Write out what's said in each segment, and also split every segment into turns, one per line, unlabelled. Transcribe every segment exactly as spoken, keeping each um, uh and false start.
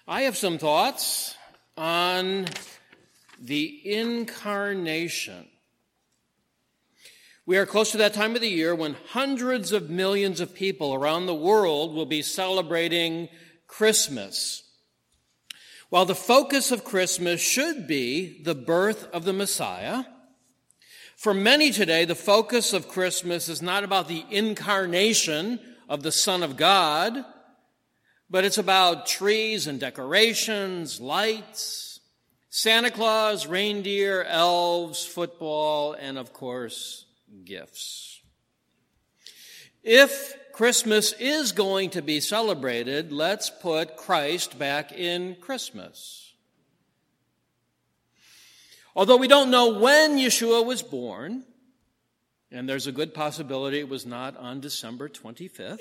I have some thoughts on the incarnation. We are close to that time of the year when hundreds of millions of people around the world will be celebrating Christmas. While the focus of Christmas should be the birth of the Messiah, for many today, the focus of Christmas is not about the incarnation of the Son of God, but it's about trees and decorations, lights, Santa Claus, reindeer, elves, football, and of course, gifts. If Christmas is going to be celebrated, let's put Christ back in Christmas. Although we don't know when Yeshua was born, and there's a good possibility it was not on December twenty-fifth,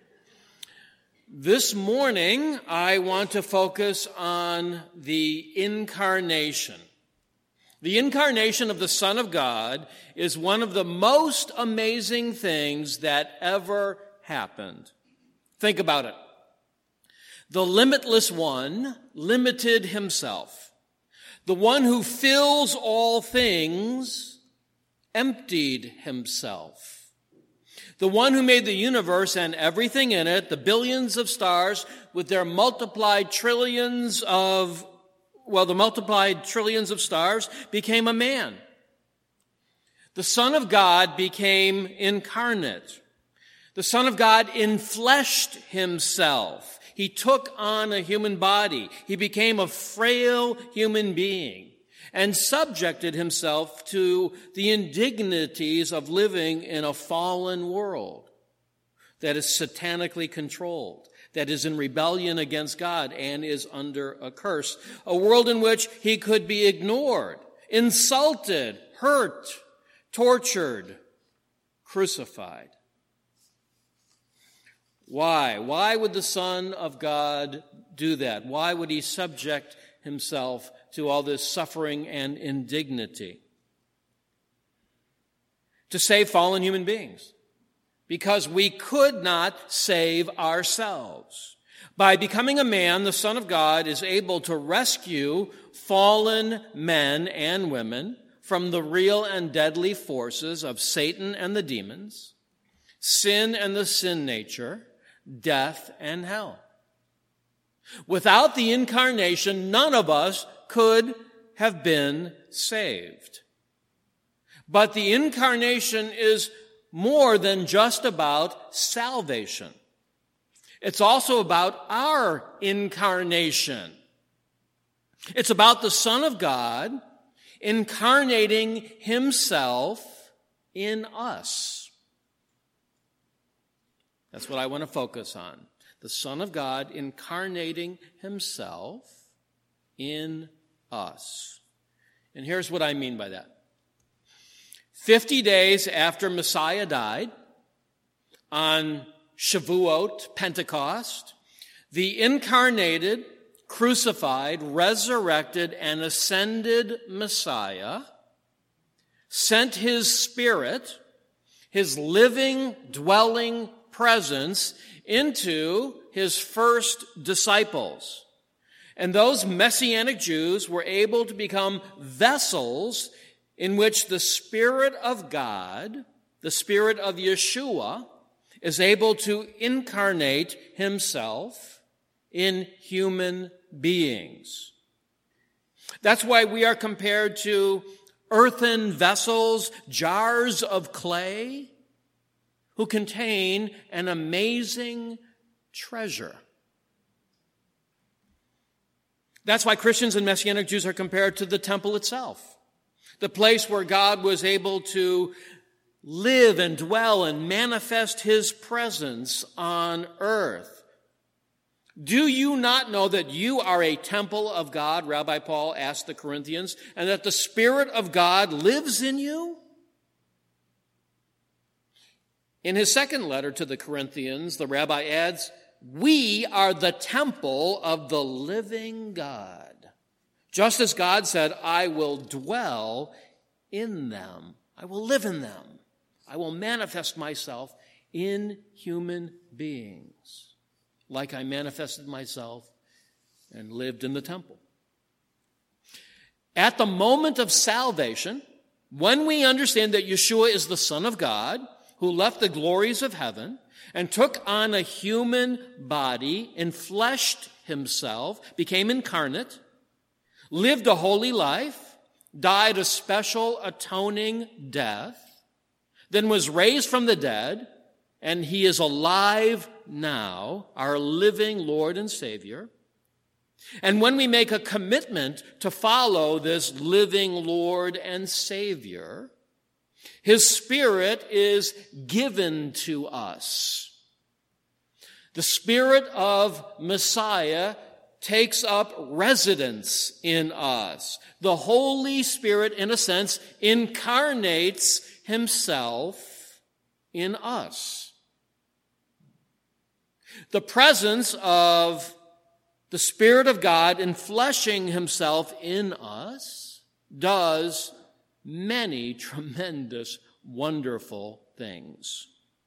this morning I want to focus on the incarnation. The incarnation of the Son of God is one of the most amazing things that ever happened. Think about it. The limitless one limited himself. The one who fills all things emptied himself. The one who made the universe and everything in it, the billions of stars with their multiplied trillions of, well, the multiplied trillions of stars became a man. The Son of God became incarnate. The Son of God infleshed himself. He took on a human body. He became a frail human being and subjected himself to the indignities of living in a fallen world that is satanically controlled, that is in rebellion against God and is under a curse, a world in which he could be ignored, insulted, hurt, tortured, crucified. Why? Why would the Son of God do that? Why would he subject himself to all this suffering and indignity? To save fallen human beings. Because we could not save ourselves. By becoming a man, the Son of God is able to rescue fallen men and women from the real and deadly forces of Satan and the demons, sin and the sin nature, death and hell. Without the incarnation, none of us could have been saved. But the incarnation is more than just about salvation. It's also about our incarnation. It's about the Son of God incarnating himself in us. That's what I want to focus on. The Son of God incarnating himself in us. And here's what I mean by that. Fifty days after Messiah died, on Shavuot, Pentecost, the incarnated, crucified, resurrected, and ascended Messiah sent his Spirit, his living, dwelling presence, into his first disciples. And those Messianic Jews were able to become vessels in which the Spirit of God, the Spirit of Yeshua, is able to incarnate himself in human beings. That's why we are compared to earthen vessels, jars of clay, who contain an amazing treasure. That's why Christians and Messianic Jews are compared to the temple itself, the place where God was able to live and dwell and manifest his presence on earth. Do you not know that you are a temple of God, Rabbi Paul asked the Corinthians, and that the Spirit of God lives in you? In his second letter to the Corinthians, the rabbi adds, we are the temple of the living God. Just as God said, I will dwell in them. I will live in them. I will manifest myself in human beings, like I manifested myself and lived in the temple. At the moment of salvation, when we understand that Yeshua is the Son of God, who left the glories of heaven and took on a human body, enfleshed himself, became incarnate, lived a holy life, died a special atoning death, then was raised from the dead, and he is alive now, our living Lord and Savior. And when we make a commitment to follow this living Lord and Savior, his Spirit is given to us. The Spirit of Messiah takes up residence in us. The Holy Spirit, in a sense, incarnates himself in us. The presence of the Spirit of God enfleshing himself in us does many tremendous, wonderful things.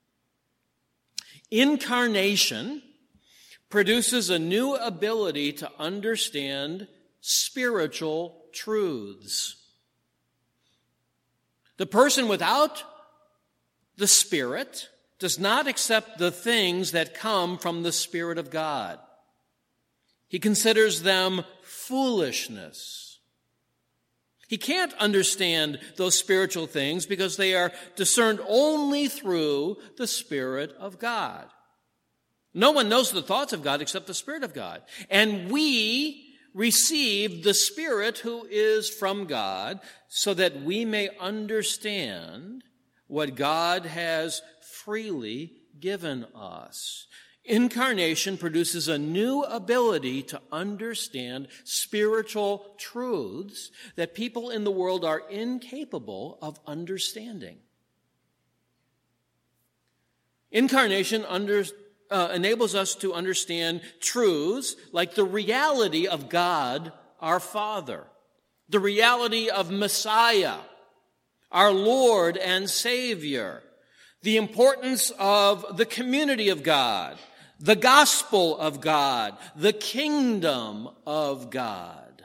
Incarnation produces a new ability to understand spiritual truths. The person without the Spirit does not accept the things that come from the Spirit of God. He considers them foolishness. He can't understand those spiritual things because they are discerned only through the Spirit of God. No one knows the thoughts of God except the Spirit of God. And we receive the Spirit who is from God so that we may understand what God has freely given us. Incarnation produces a new ability to understand spiritual truths that people in the world are incapable of understanding. Incarnation under, uh, enables us to understand truths like the reality of God, our Father, the reality of Messiah, our Lord and Savior, the importance of the community of God, the gospel of God, the kingdom of God.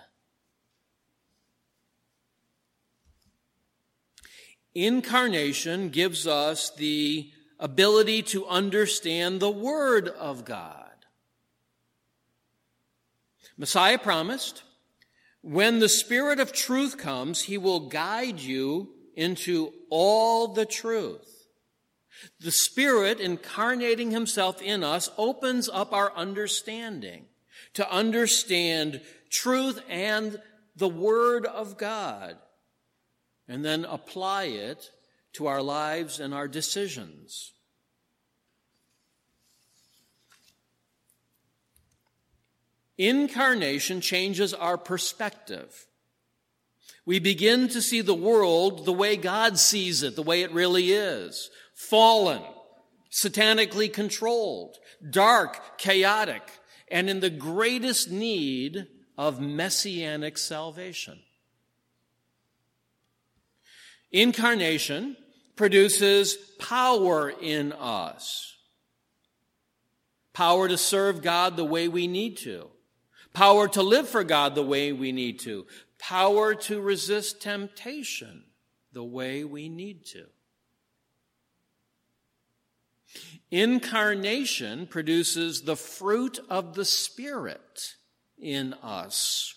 Incarnation gives us the ability to understand the Word of God. Messiah promised, when the Spirit of truth comes, he will guide you into all the truth. The Spirit incarnating himself in us opens up our understanding to understand truth and the Word of God, and then apply it to our lives and our decisions. Incarnation changes our perspective. We begin to see the world the way God sees it, the way it really is. Fallen, satanically controlled, dark, chaotic, and in the greatest need of messianic salvation. Incarnation produces power in us. Power to serve God the way we need to. Power to live for God the way we need to. Power to resist temptation the way we need to. Incarnation produces the fruit of the Spirit in us.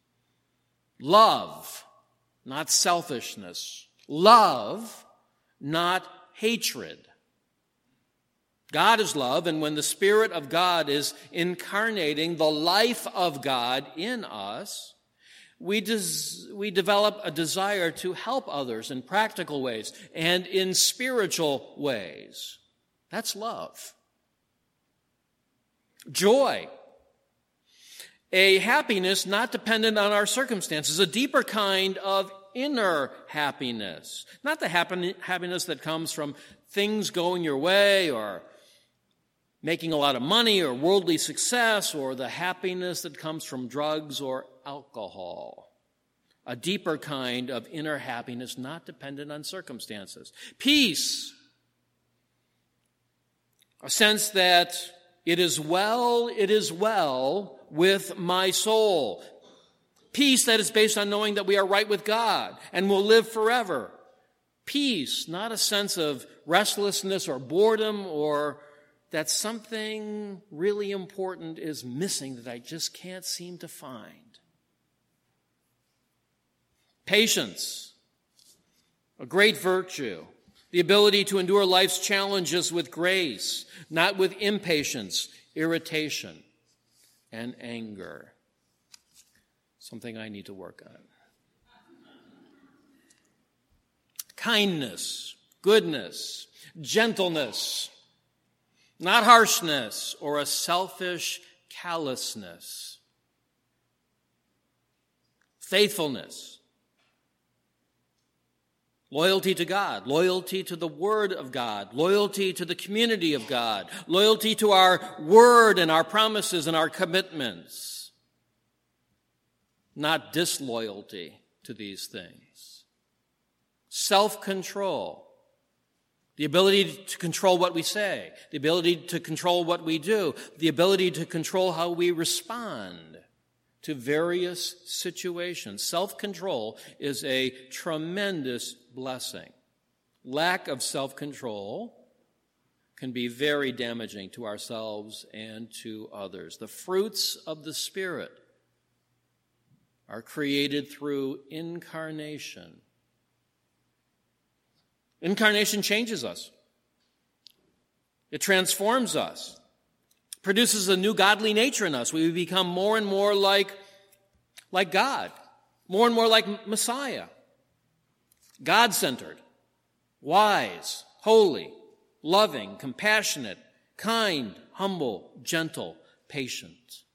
Love, not selfishness. Love, not hatred. God is love, and when the Spirit of God is incarnating the life of God in us, we, des- we develop a desire to help others in practical ways and in spiritual ways. That's love. Joy. A happiness not dependent on our circumstances, a deeper kind of inner happiness. Not the happen- happiness that comes from things going your way or making a lot of money or worldly success, or the happiness that comes from drugs or alcohol. A deeper kind of inner happiness not dependent on circumstances. Peace. A sense that it is well, it is well with my soul. Peace that is based on knowing that we are right with God and will live forever. Peace, not a sense of restlessness or boredom or that something really important is missing that I just can't seem to find. Patience, a great virtue. The ability to endure life's challenges with grace, not with impatience, irritation, and anger. Something I need to work on. Kindness, goodness, gentleness, not harshness or a selfish callousness. Faithfulness, loyalty to God, loyalty to the Word of God, loyalty to the community of God, loyalty to our word and our promises and our commitments, not disloyalty to these things. Self-control, the ability to control what we say, the ability to control what we do, the ability to control how we respond to various situations. Self-control is a tremendous blessing. Lack of self-control can be very damaging to ourselves and to others. The fruits of the Spirit are created through incarnation. Incarnation changes us. It transforms us. Produces a new godly nature in us. We become more and more like, like God, more and more like Messiah. God-centered, wise, holy, loving, compassionate, kind, humble, gentle, patient.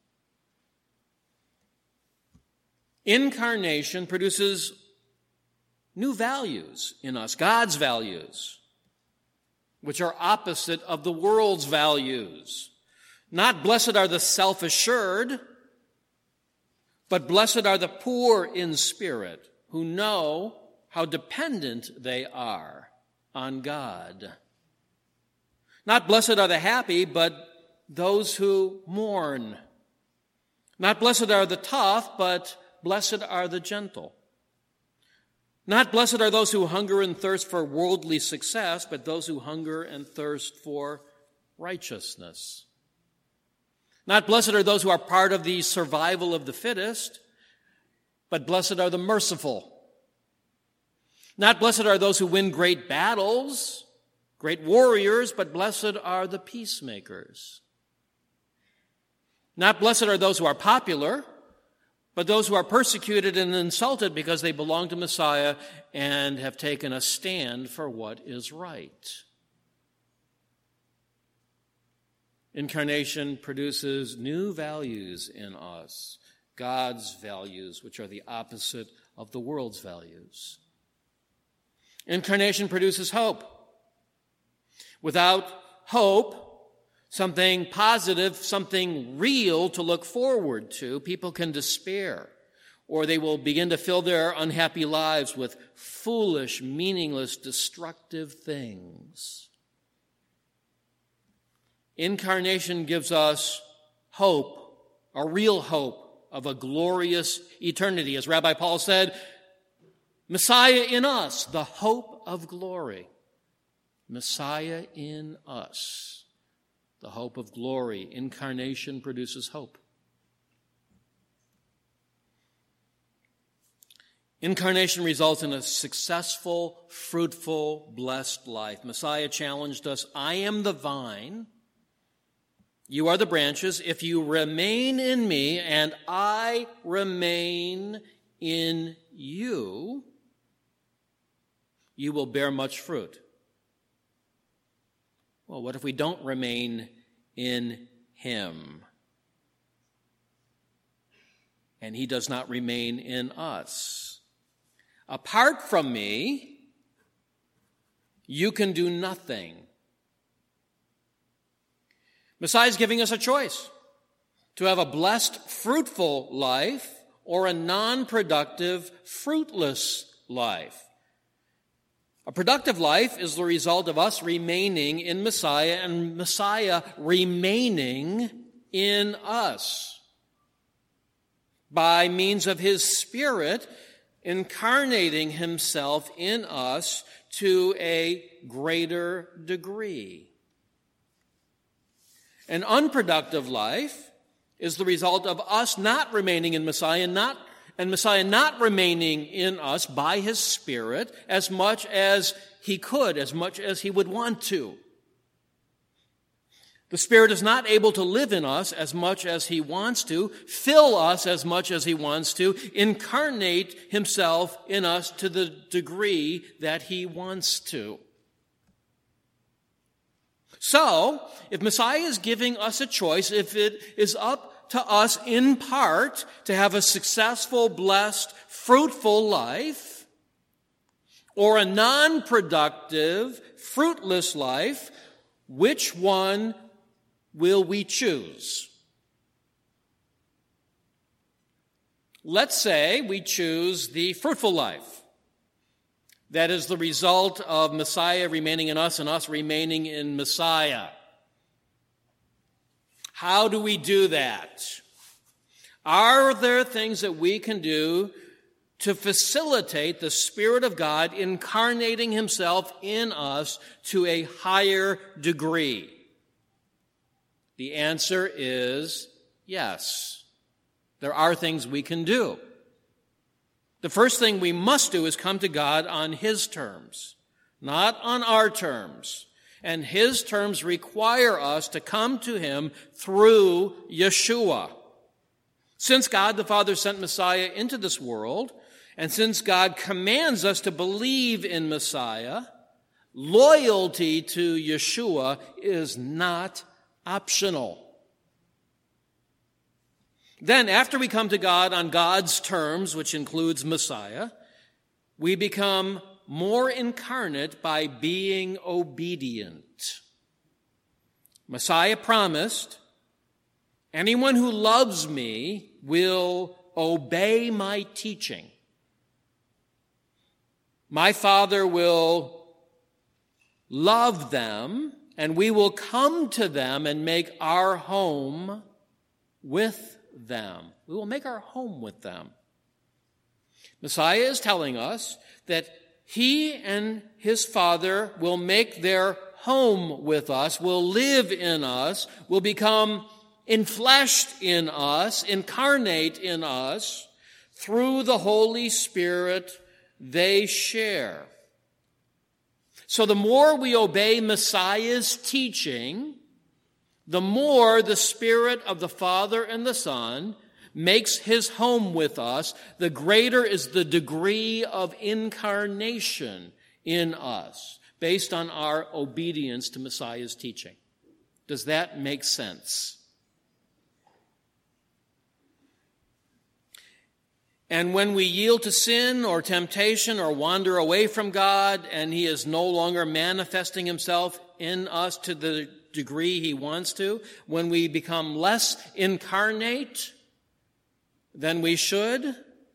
Incarnation produces new values in us, God's values, which are opposite of the world's values. Not blessed are the self-assured, but blessed are the poor in spirit, who know how dependent they are on God. Not blessed are the happy, but those who mourn. Not blessed are the tough, but blessed are the gentle. Not blessed are those who hunger and thirst for worldly success, but those who hunger and thirst for righteousness. Not blessed are those who are part of the survival of the fittest, but blessed are the merciful. Not blessed are those who win great battles, great warriors, but blessed are the peacemakers. Not blessed are those who are popular, but those who are persecuted and insulted because they belong to Messiah and have taken a stand for what is right. Incarnation produces new values in us, God's values, which are the opposite of the world's values. Incarnation produces hope. Without hope, something positive, something real to look forward to, people can despair, or they will begin to fill their unhappy lives with foolish, meaningless, destructive things. Incarnation gives us hope, a real hope of a glorious eternity. As Rabbi Paul said, Messiah in us, the hope of glory. Messiah in us, the hope of glory. Incarnation produces hope. Incarnation results in a successful, fruitful, blessed life. Messiah challenged us, I am the vine, you are the branches. If you remain in me and I remain in you, you will bear much fruit. Well, what if we don't remain in him? And he does not remain in us. Apart from me, you can do nothing. Messiah is giving us a choice to have a blessed, fruitful life or a non-productive, fruitless life. A productive life is the result of us remaining in Messiah and Messiah remaining in us. by means of his Spirit incarnating himself in us to a greater degree. An unproductive life is the result of us not remaining in Messiah, not and Messiah not remaining in us by his Spirit as much as he could, as much as he would want to. The Spirit is not able to live in us as much as he wants to, fill us as much as he wants to, incarnate himself in us to the degree that he wants to. So, if Messiah is giving us a choice, if it is up to us in part to have a successful, blessed, fruitful life, or a non-productive, fruitless life, which one will we choose? Let's say we choose the fruitful life. That is the result of Messiah remaining in us and us remaining in Messiah. How do we do that? Are there things that we can do to facilitate the Spirit of God incarnating himself in us to a higher degree? The answer is yes. There are things we can do. The first thing we must do is come to God on his terms, not on our terms. And his terms require us to come to him through Yeshua. Since God the Father sent Messiah into this world, and since God commands us to believe in Messiah, loyalty to Yeshua is not optional. Then, after we come to God on God's terms, which includes Messiah, we become more incarnate by being obedient. Messiah promised, anyone who loves me will obey my teaching. My Father will love them, and we will come to them and make our home with them. We will make our home with them. Messiah is telling us that he and his Father will make their home with us, will live in us, will become enfleshed in us, incarnate in us, through the Holy Spirit they share. So the more we obey Messiah's teaching, the more the Spirit of the Father and the Son makes his home with us, the greater is the degree of incarnation in us based on our obedience to Messiah's teaching. Does that make sense? And when we yield to sin or temptation or wander away from God and he is no longer manifesting himself in us to the degree he wants to, when we become less incarnate than we should,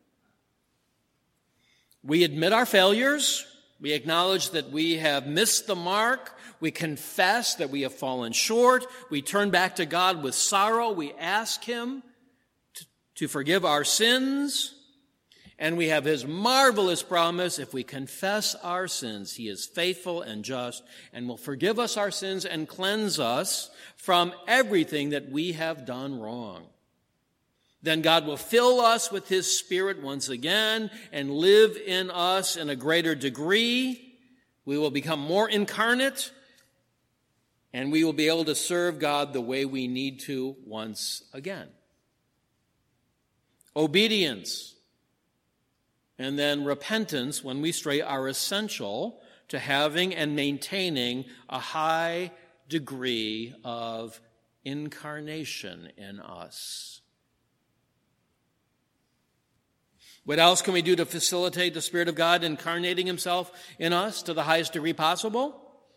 we admit our failures. We acknowledge that we have missed the mark. We confess that we have fallen short. We turn back to God with sorrow. We ask him to, to forgive our sins. And we have his marvelous promise, if we confess our sins, he is faithful and just and will forgive us our sins and cleanse us from everything that we have done wrong. Then God will fill us with his Spirit once again and live in us in a greater degree. We will become more incarnate, and we will be able to serve God the way we need to once again. Obedience and then repentance when we stray are essential to having and maintaining a high degree of incarnation in us. What else can we do to facilitate the Spirit of God incarnating himself in us to the highest degree possible?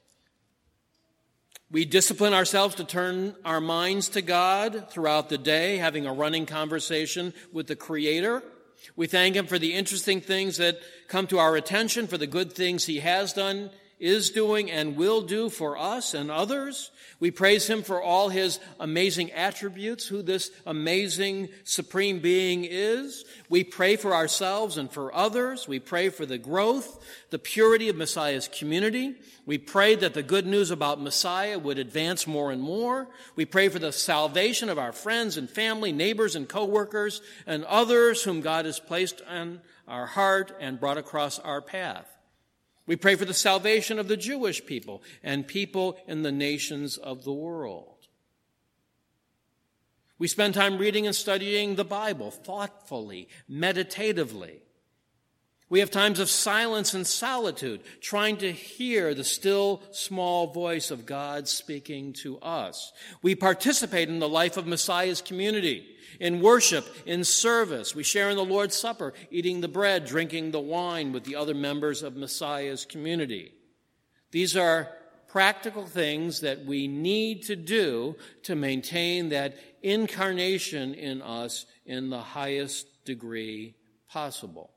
We discipline ourselves to turn our minds to God throughout the day, having a running conversation with the Creator. We thank him for the interesting things that come to our attention, for the good things he has done is doing and will do for us and others. We praise him for all his amazing attributes, who this amazing supreme being is. We pray for ourselves and for others. We pray for the growth, the purity of Messiah's community. We pray that the good news about Messiah would advance more and more. We pray for the salvation of our friends and family, neighbors and co-workers, and others whom God has placed on our heart and brought across our path. We pray for the salvation of the Jewish people and people in the nations of the world. We spend time reading and studying the Bible thoughtfully, meditatively. We have times of silence and solitude, trying to hear the still, small voice of God speaking to us. We participate in the life of Messiah's community, in worship, in service. We share in the Lord's Supper, eating the bread, drinking the wine with the other members of Messiah's community. These are practical things that we need to do to maintain that incarnation in us in the highest degree possible.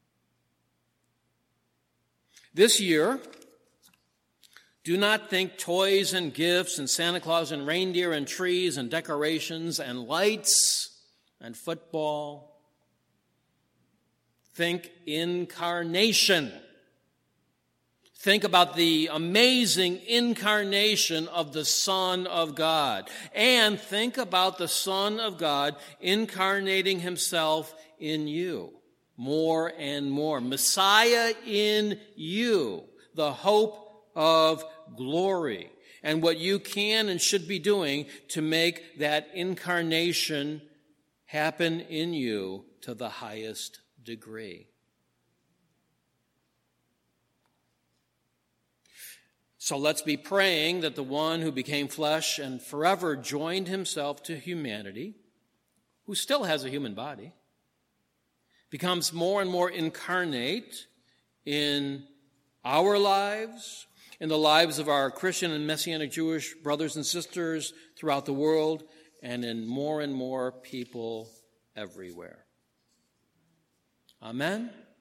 This year, do not think toys and gifts and Santa Claus and reindeer and trees and decorations and lights and football. Think incarnation. Think about the amazing incarnation of the Son of God. And think about the Son of God incarnating himself in you. More and more. Messiah in you, the hope of glory, and what you can and should be doing to make that incarnation happen in you to the highest degree. So let's be praying that the one who became flesh and forever joined himself to humanity, who still has a human body, becomes more and more incarnate in our lives, in the lives of our Christian and Messianic Jewish brothers and sisters throughout the world, and in more and more people everywhere. Amen.